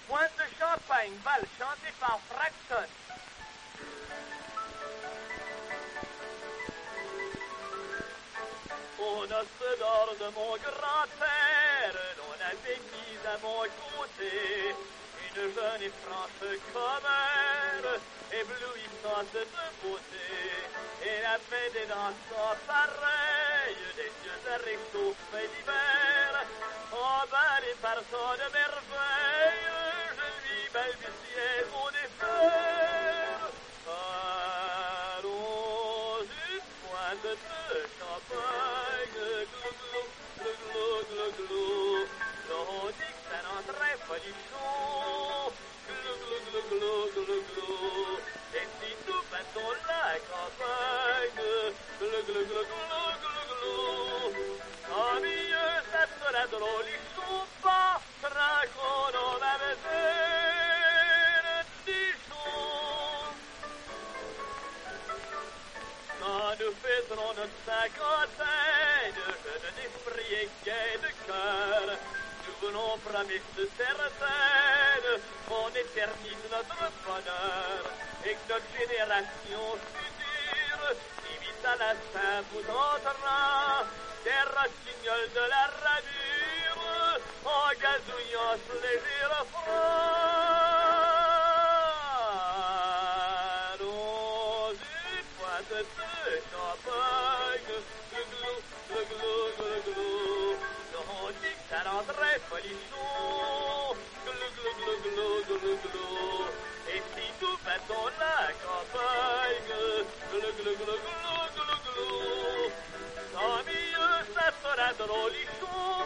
Pointe de champagne, bal chanté par Fraxton. Aux noces d'or de mon grand-père, l'on avait mis à mon côté une jeune et franche commère, éblouissante de beauté. Elle avait des dents pareilles, des yeux réchauffés d'hiver, emballés par son de merveille, je lui balbutiais mon défaire. Allons, une pointe de champagne, glou, glou, glou, glou, glou, l'on dit que ça rentrait folichon, glou, glou, glou, glou, glou, glou, et si nous battons la campagne, glou, glou, glou, glou, glou, glou, en milieu ça sera drôle, ils sont pas, racontent ma misère, Dijon. Quand nous fêterons notre cinquantaine, jeunes d'esprit et gai de cœur, nous voulons promesses certaines, on éternise notre bonheur, et que notre génération future imite à la saint vous entendra, des rossignols de la radure, en gazouillant sous les girofleurs. De champagne, le glou, l'on dit que ça rendrait folichon, glou, et si nous battons la campagne, glou, tant mieux, ça sera drôlichon.